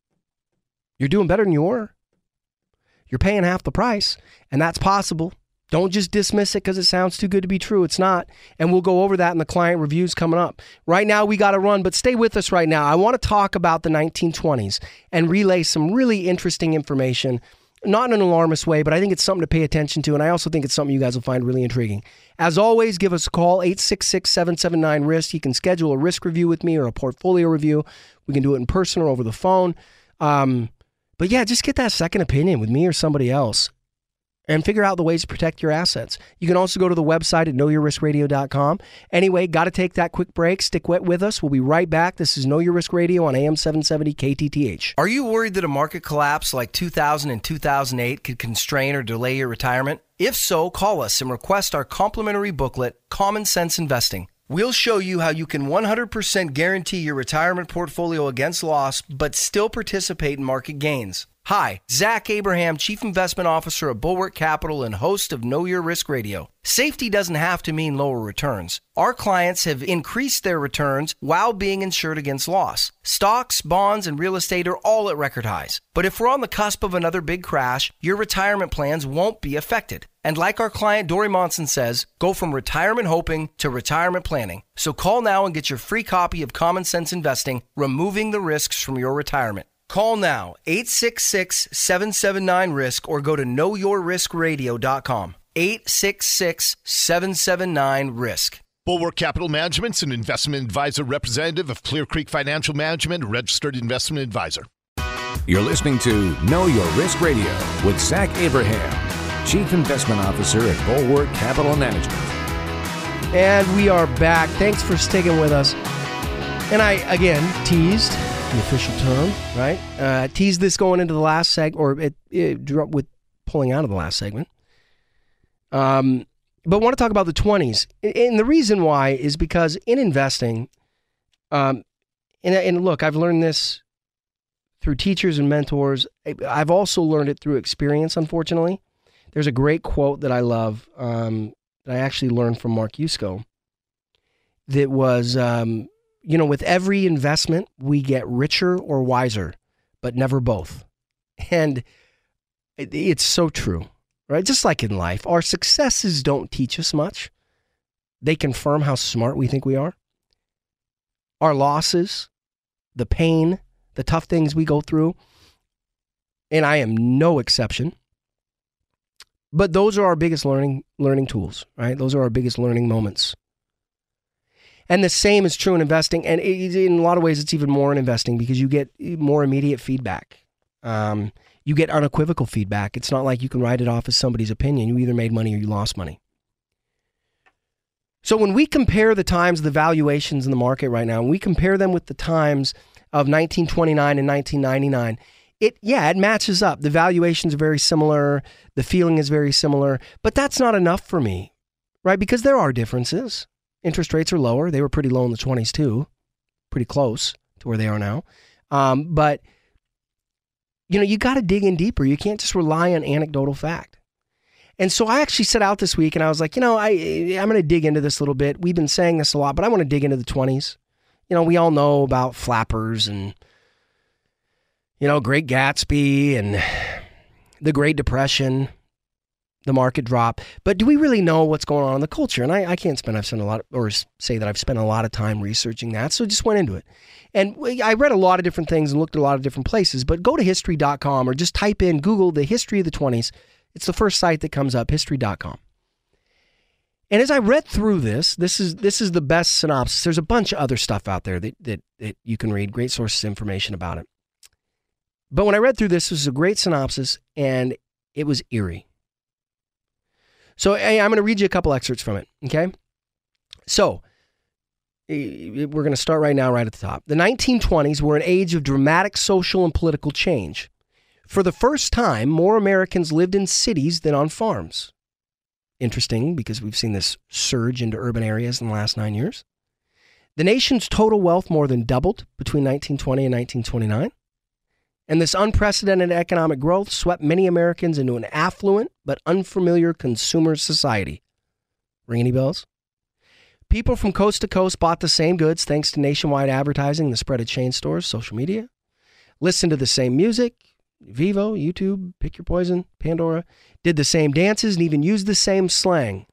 You're doing better than you were. You're paying half the price, and that's possible Don't just dismiss it because it sounds too good to be true. It's not. And we'll go over that in the client reviews coming up. Right now, we got to run, but stay with us right now. I want to talk about the 1920s and relay some really interesting information, not in an alarmist way, but I think it's something to pay attention to, and I also think it's something you guys will find really intriguing. As always, give us a call, 866-779-RISK. You can schedule a risk review with me or a portfolio review. We can do it in person or over the phone. But yeah, just get that second opinion with me or somebody else and figure out the ways to protect your assets. You can also go to the website at knowyourriskradio.com. Anyway, got to take that quick break. Stick with us. We'll be right back. This is Know Your Risk Radio on AM 770 KTTH. Are you worried that a market collapse like 2000 and 2008 could constrain or delay your retirement? If so, call us and request our complimentary booklet, Common Sense Investing. We'll show you how you can 100% guarantee your retirement portfolio against loss, but still participate in market gains. Hi, Zach Abraham, Chief Investment Officer at Bulwark Capital and host of Know Your Risk Radio. Safety doesn't have to mean lower returns. Our clients have increased their returns while being insured against loss. Stocks, bonds, and real estate are all at record highs. But if we're on the cusp of another big crash, your retirement plans won't be affected. And like our client Dory Monson says, go from retirement hoping to retirement planning. So call now and get your free copy of Common Sense Investing, Removing the Risks from Your Retirement. Call now, 866-779-RISK, or go to knowyourriskradio.com. 866-779-RISK. Bulwark Capital Management's an investment advisor representative of Clear Creek Financial Management, registered investment advisor. You're listening to Know Your Risk Radio with Zach Abraham, Chief Investment Officer at Bulwark Capital Management. And we are back. Thanks for sticking with us. And I, again, teased the official term, right? Teased this going into the last segment, or it drew up with pulling out of the last segment. But want to talk about the 20s. And the reason why is because in investing, and look, I've learned this through teachers and mentors. I've also learned it through experience, unfortunately. There's a great quote that I love that I actually learned from Mark Yusko that was, with every investment, we get richer or wiser, but never both. And it's so true, right? Just like in life, our successes don't teach us much. They confirm how smart we think we are. Our losses, the pain, the tough things we go through, and I am no exception. But those are our biggest learning tools, right? Those are our biggest learning moments. And the same is true in investing. And in a lot of ways, it's even more in investing because you get more immediate feedback. You get unequivocal feedback. It's not like you can write it off as somebody's opinion. You either made money or you lost money. So when we compare the times, the valuations in the market right now, and we compare them with the times of 1929 and 1999, it matches up. The valuations are very similar. The feeling is very similar. But that's not enough for me, right? Because there are differences. Interest rates are lower. They were pretty low in the 20s too, pretty close to where they are now. But, you got to dig in deeper. You can't just rely on anecdotal fact. And so I actually set out this week and I was like, I'm going to dig into this a little bit. We've been saying this a lot, but I want to dig into the 20s. We all know about flappers and, Great Gatsby and the Great Depression, the market drop. But do we really know what's going on in the culture? And I can't say that I've spent a lot of time researching that. So just went into it. And I read a lot of different things and looked at a lot of different places, but go to history.com or just type in Google the history of the 20s. It's the first site that comes up, history.com. And as I read through this is the best synopsis. There's a bunch of other stuff out there that you can read, great sources of information about it. But when I read through this was a great synopsis, and it was eerie. So I'm going to read you a couple excerpts from it, okay? So we're going to start right now, right at the top. The 1920s were an age of dramatic social and political change. For the first time, more Americans lived in cities than on farms. Interesting, because we've seen this surge into urban areas in the last 9 years. The nation's total wealth more than doubled between 1920 and 1929. And this unprecedented economic growth swept many Americans into an affluent but unfamiliar consumer society. Ring any bells? People from coast to coast bought the same goods thanks to nationwide advertising and the spread of chain stores, social media. Listened to the same music, Vivo, YouTube, pick your poison, Pandora, did the same dances and even used the same slang.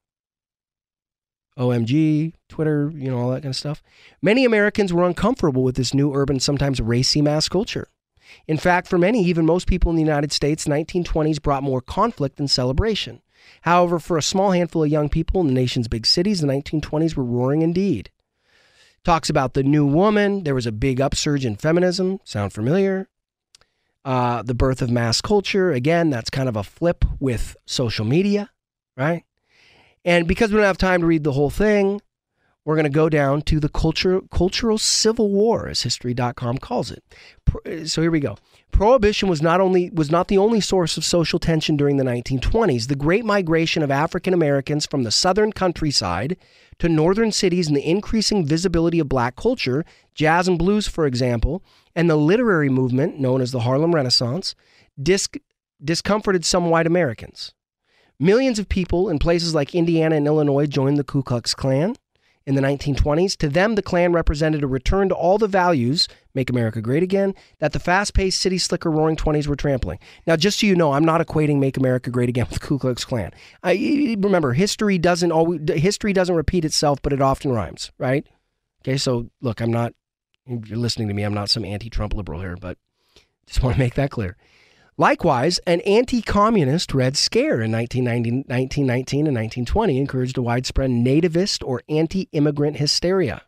OMG, Twitter, all that kind of stuff. Many Americans were uncomfortable with this new urban, sometimes racy mass culture. In fact, for many, even most people in the United States, the 1920s brought more conflict than celebration. However, for a small handful of young people in the nation's big cities, the 1920s were roaring indeed. Talks about the new woman. There was a big upsurge in feminism. Sound familiar? The birth of mass culture. Again, that's kind of a flip with social media, right? And because we don't have time to read the whole thing, we're going to go down to the cultural civil war, as History.com calls it. So here we go. Prohibition was not the only source of social tension during the 1920s. The great migration of African Americans from the southern countryside to northern cities and the increasing visibility of black culture, jazz and blues, for example, and the literary movement known as the Harlem Renaissance, discomforted some white Americans. Millions of people in places like Indiana and Illinois joined the Ku Klux Klan in the 1920s. To them, the Klan represented a return to all the values, make America great again, that the fast-paced, city slicker, roaring 20s were trampling. Now, just so you know, I'm not equating make America great again with Ku Klux Klan. Remember, history doesn't repeat itself, but it often rhymes, right? Okay, so look, you're listening to me, I'm not some anti-Trump liberal here, but just want to make that clear. Likewise, an anti-communist Red Scare in 1919 and 1920 encouraged a widespread nativist or anti-immigrant hysteria.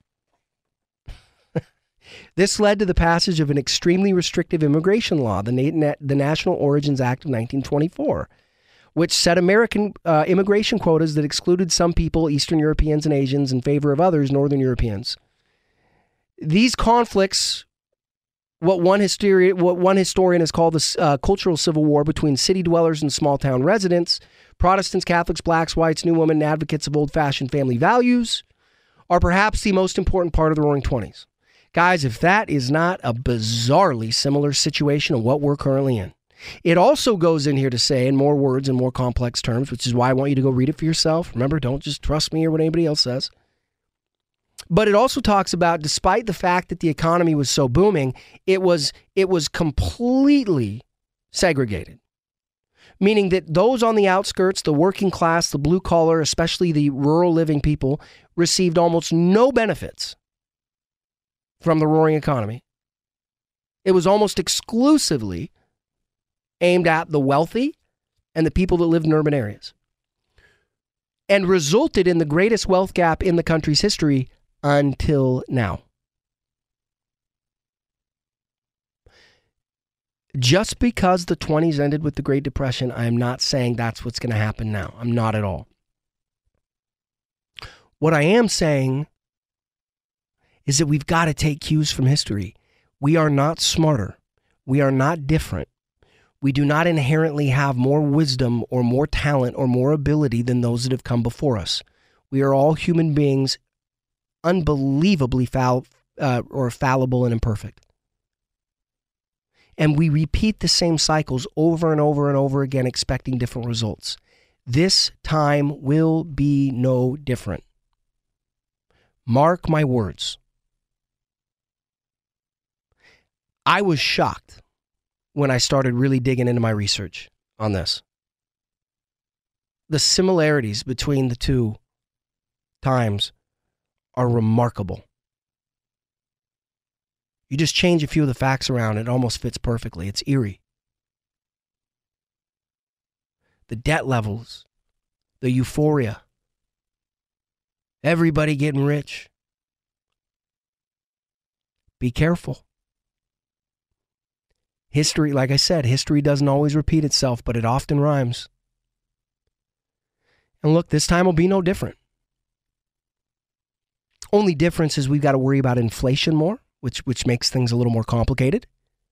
This led to the passage of an extremely restrictive immigration law, the National Origins Act of 1924, which set American immigration quotas that excluded some people, Eastern Europeans and Asians, in favor of others, Northern Europeans. These conflicts, what one historian has called the cultural civil war between city dwellers and small-town residents, Protestants, Catholics, blacks, whites, new women, and advocates of old-fashioned family values, are perhaps the most important part of the Roaring Twenties. Guys, if that is not a bizarrely similar situation of what we're currently in. It also goes in here to say, in more words and more complex terms, which is why I want you to go read it for yourself. Remember, don't just trust me or what anybody else says. But it also talks about, despite the fact that the economy was so booming, it was completely segregated. Meaning that those on the outskirts, the working class, the blue collar, especially the rural living people, received almost no benefits from the roaring economy. It was almost exclusively aimed at the wealthy and the people that lived in urban areas, and resulted in the greatest wealth gap in the country's history until now. Just because the 20s ended with the Great Depression, I am not saying that's what's going to happen now. I'm not at all. What I am saying is that we've got to take cues from history. We are not smarter. We are not different. We do not inherently have more wisdom or more talent or more ability than those that have come before us. We are all human beings, unbelievably fallible and imperfect. And we repeat the same cycles over and over and over again, expecting different results. This time will be no different. Mark my words. I was shocked when I started really digging into my research on this. The similarities between the two times are remarkable. You just change a few of the facts around, it almost fits perfectly. It's eerie. The debt levels, the euphoria, everybody getting rich. Be careful. History, like I said, history doesn't always repeat itself, but it often rhymes. And look, this time will be no different. Only difference is we've got to worry about inflation more, which makes things a little more complicated.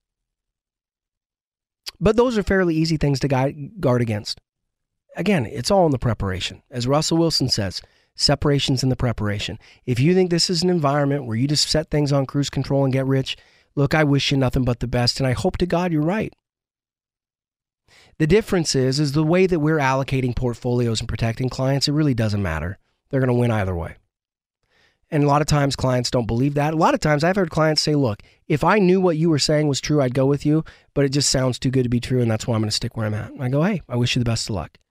But those are fairly easy things to guard against. Again, it's all in the preparation. As Russell Wilson says, separation's in the preparation. If you think this is an environment where you just set things on cruise control and get rich, look, I wish you nothing but the best, and I hope to God you're right. The difference is the way that we're allocating portfolios and protecting clients, it really doesn't matter. They're going to win either way. And a lot of times clients don't believe that. A lot of times I've heard clients say, look, if I knew what you were saying was true, I'd go with you, but it just sounds too good to be true, and that's why I'm going to stick where I'm at. And I go, hey, I wish you the best of luck.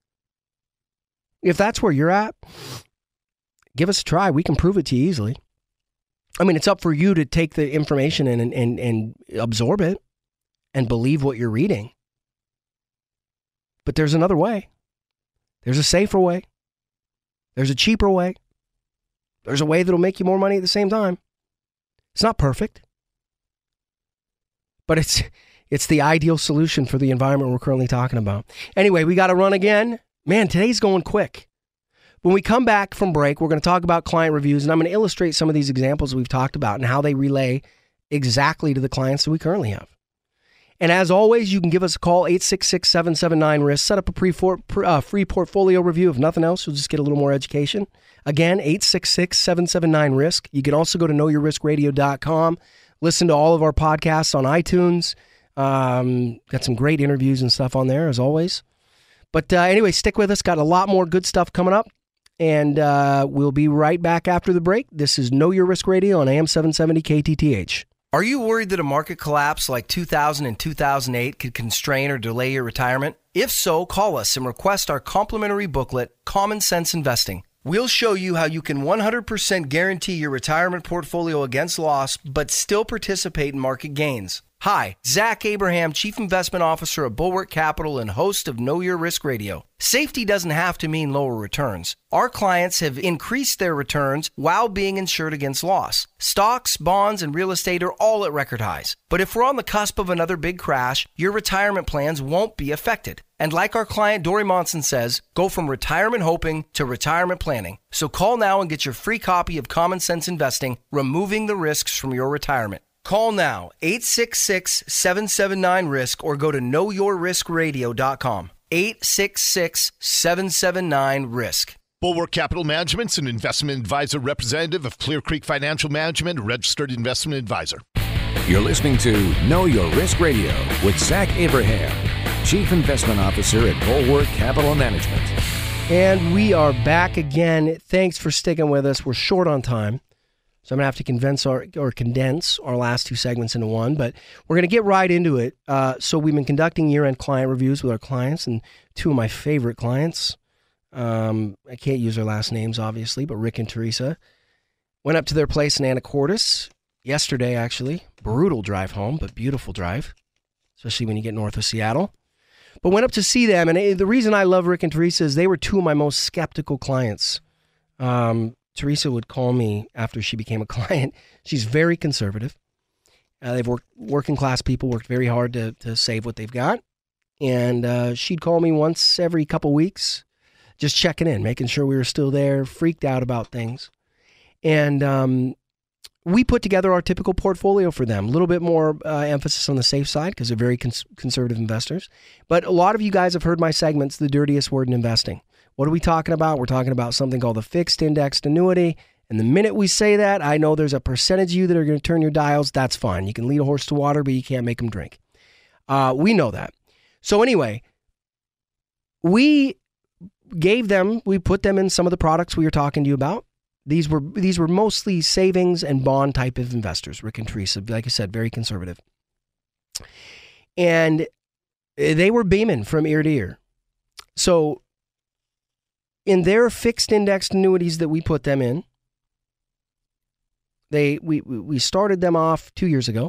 If that's where you're at, give us a try. We can prove it to you easily. I mean, it's up for you to take the information and absorb it and believe what you're reading. But there's another way. There's a safer way. There's a cheaper way. There's a way that'll make you more money at the same time. It's not perfect, but it's the ideal solution for the environment we're currently talking about. Anyway, we got to run again. Man, today's going quick. When we come back from break, we're going to talk about client reviews, and I'm going to illustrate some of these examples we've talked about and how they relay exactly to the clients that we currently have. And as always, you can give us a call, 866-779-RISK. Set up a free portfolio review. If nothing else, you'll just get a little more education. Again, 866-779-RISK. You can also go to knowyourriskradio.com. Listen to all of our podcasts on iTunes. Got some great interviews and stuff on there, as always. But anyway, stick with us. Got a lot more good stuff coming up. And we'll be right back after the break. This is Know Your Risk Radio on AM 770 KTTH. Are you worried that a market collapse like 2000 and 2008 could constrain or delay your retirement? If so, call us and request our complimentary booklet, Common Sense Investing. We'll show you how you can 100% guarantee your retirement portfolio against loss, but still participate in market gains. Hi, Zach Abraham, Chief Investment Officer of Bulwark Capital and host of Know Your Risk Radio. Safety doesn't have to mean lower returns. Our clients have increased their returns while being insured against loss. Stocks, bonds, and real estate are all at record highs. But if we're on the cusp of another big crash, your retirement plans won't be affected. And like our client Dory Monson says, go from retirement hoping to retirement planning. So call now and get your free copy of Common Sense Investing, Removing the Risks from Your Retirement. Call now, 866-779-RISK, or go to knowyourriskradio.com. 866-779-RISK. Bulwark Capital Management's an investment advisor representative of Clear Creek Financial Management, registered investment advisor. You're listening to Know Your Risk Radio with Zach Abraham, Chief Investment Officer at Bulwark Capital Management. And we are back again. Thanks for sticking with us. We're short on time, so I'm going to have to condense our last two segments into one, but we're going to get right into it. So we've been conducting year-end client reviews with our clients, and two of my favorite clients, I can't use their last names, obviously, but Rick and Teresa, went up to their place in Anacortes yesterday, actually. Brutal drive home, but beautiful drive, especially when you get north of Seattle. But went up to see them, and the reason I love Rick and Teresa is they were two of my most skeptical clients. Teresa would call me after she became a client. She's very conservative. They've working class people worked very hard to save what they've got. And she'd call me once every couple weeks, just checking in, making sure we were still there, freaked out about things. And we put together our typical portfolio for them, a little bit more emphasis on the safe side because they're very conservative investors. But a lot of you guys have heard my segments, The Dirtiest Word in Investing. What are we talking about? We're talking about something called the fixed indexed annuity. And the minute we say that, I know there's a percentage of you that are going to turn your dials. That's fine. You can lead a horse to water, but you can't make them drink. We know that. So anyway, we put them in some of the products we were talking to you about. These were mostly savings and bond type of investors, Rick and Teresa, like I said, very conservative. And they were beaming from ear to ear. So in their fixed indexed annuities that we put them in, we started them off 2 years ago.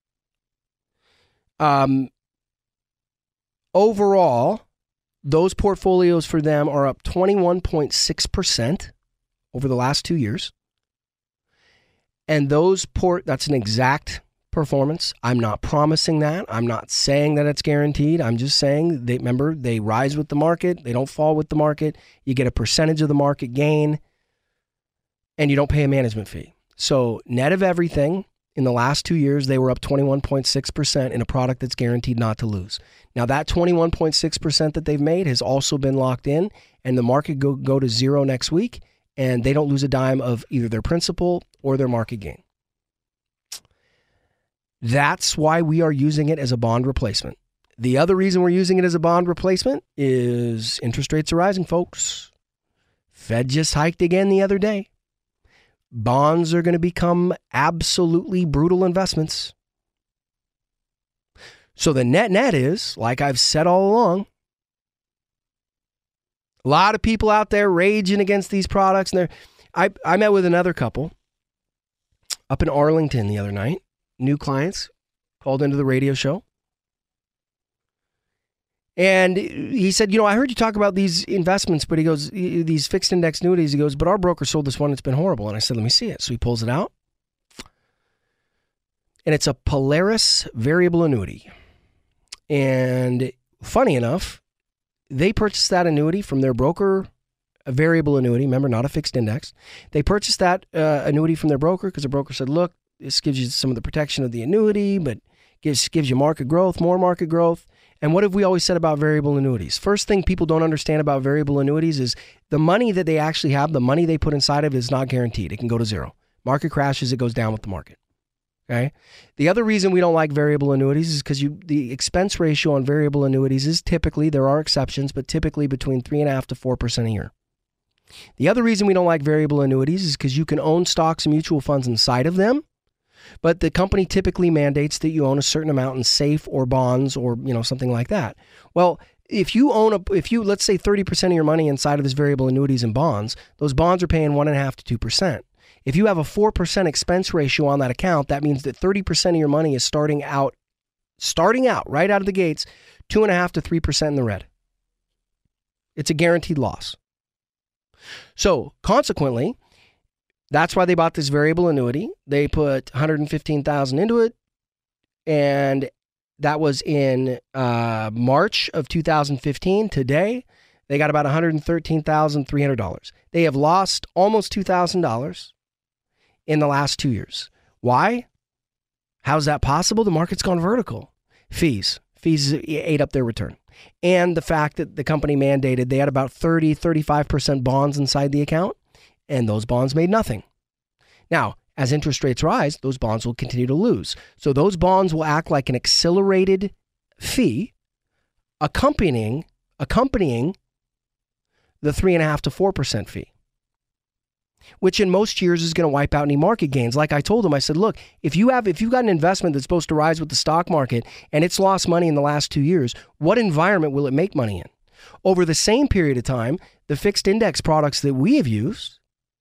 Overall, those portfolios for them are up 21.6% over the last 2 years. And that's an exact performance. I'm not promising that. I'm not saying that it's guaranteed. I'm just saying they rise with the market. They don't fall with the market. You get a percentage of the market gain and you don't pay a management fee. So net of everything, in the last 2 years, they were up 21.6% in a product that's guaranteed not to lose. Now that 21.6% that they've made has also been locked in, and the market go to zero next week, and they don't lose a dime of either their principal or their market gain. That's why we are using it as a bond replacement. The other reason we're using it as a bond replacement is interest rates are rising, folks. Fed just hiked again the other day. bonds are going to become absolutely brutal investments. So the net is, like I've said all along, a lot of people out there raging against these products. And I met with another couple up in Arlington the other night, new clients, called into the radio show. And he said, I heard you talk about these investments, but he goes, these fixed index annuities, he goes, but our broker sold this one, it's been horrible. And I said, let me see it. So he pulls it out. And it's a Polaris variable annuity. And funny enough, they purchased that annuity from their broker, a variable annuity, remember, not a fixed index. They purchased that annuity from their broker because the broker said, look, this gives you some of the protection of the annuity, but gives you market growth, more market growth. And what have we always said about variable annuities? First thing people don't understand about variable annuities is the money that they actually have, the money they put inside of it is not guaranteed. It can go to zero. Market crashes, it goes down with the market. Okay. The other reason we don't like variable annuities is because the expense ratio on variable annuities is typically, there are exceptions, but typically between 3.5% to 4% a year. The other reason we don't like variable annuities is because you can own stocks and mutual funds inside of them, but the company typically mandates that you own a certain amount in safe or bonds or something like that. Well, if you let's say 30% of your money inside of this variable annuities and bonds, those bonds are paying 1.5% to 2%. If you have a 4% expense ratio on that account, that means that 30% of your money is starting out right out of the gates, 2.5% to 3% in the red. It's a guaranteed loss. So consequently, that's why they bought this variable annuity. They put $115,000 into it, and that was in March of 2015. Today, they got about $113,300. They have lost almost $2,000 in the last 2 years. Why? How's that possible? The market's gone vertical. Fees ate up their return. And the fact that the company mandated they had about 35% bonds inside the account, and those bonds made nothing. Now, as interest rates rise, those bonds will continue to lose. So those bonds will act like an accelerated fee accompanying the 3.5% to 4% fee, which in most years is going to wipe out any market gains. Like I told him, I said, look, if you've got an investment that's supposed to rise with the stock market and it's lost money in the last 2 years, what environment will it make money in? Over the same period of time, the fixed index products that we have used,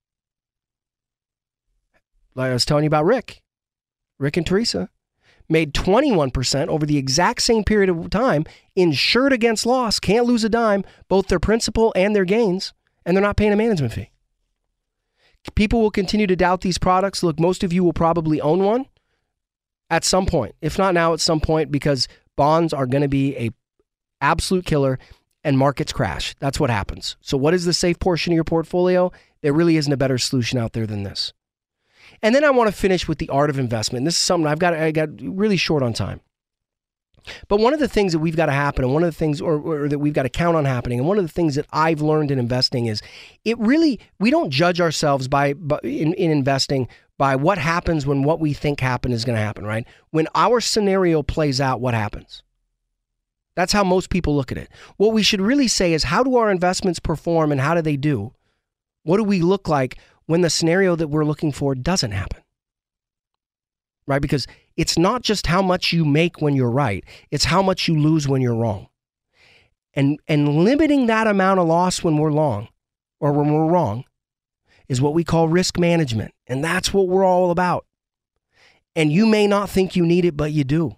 like I was telling you about Rick and Teresa, made 21% over the exact same period of time, insured against loss, can't lose a dime, both their principal and their gains, and they're not paying a management fee. People will continue to doubt these products. Look, most of you will probably own one at some point. If not now, at some point, because bonds are going to be a absolute killer and markets crash. That's what happens. So what is the safe portion of your portfolio? There really isn't a better solution out there than this. And then I want to finish with the art of investment. This is something I got really short on time. But one of the things that we've got to happen, and one of the things or that we've got to count on happening, and one of the things that I've learned in investing is we don't judge ourselves in investing by what happens when what we think happened is going to happen, right? When our scenario plays out, what happens? That's how most people look at it. What we should really say is, how do our investments perform and how do they do? What do we look like when the scenario that we're looking for doesn't happen? Right? Because it's not just how much you make when you're right. It's how much you lose when you're wrong. And limiting that amount of loss when we're long or when we're wrong is what we call risk management. And that's what we're all about. And you may not think you need it, but you do.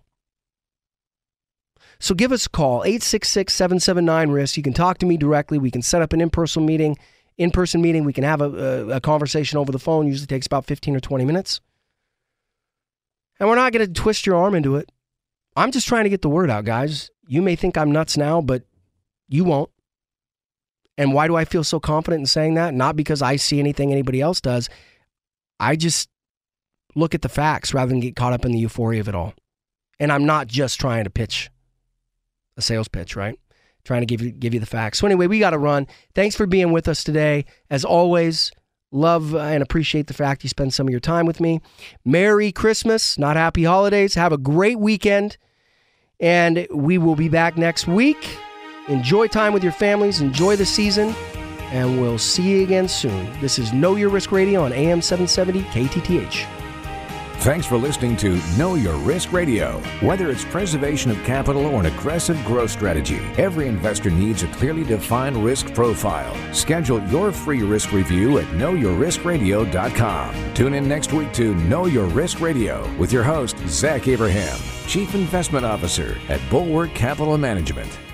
So give us a call, 866-779-RISK. You can talk to me directly. We can set up an in-person meeting. We can have a conversation over the phone. Usually takes about 15 or 20 minutes. And we're not going to twist your arm into it. I'm just trying to get the word out, guys. You may think I'm nuts now, but you won't. And why do I feel so confident in saying that? Not because I see anything anybody else does. I just look at the facts rather than get caught up in the euphoria of it all. And I'm not just trying to pitch a sales pitch, right? Trying to give you the facts. So anyway, we got to run. Thanks for being with us today. As always, love and appreciate the fact you spend some of your time with me. Merry Christmas, not happy holidays. Have a great weekend. And we will be back next week. Enjoy time with your families. Enjoy the season. and we'll see you again soon. This is Know Your Risk Radio on AM 770 KTTH. Thanks for listening to Know Your Risk Radio. Whether it's preservation of capital or an aggressive growth strategy, every investor needs a clearly defined risk profile. Schedule your free risk review at knowyourriskradio.com. Tune in next week to Know Your Risk Radio with your host, Zach Abraham, Chief Investment Officer at Bulwark Capital Management.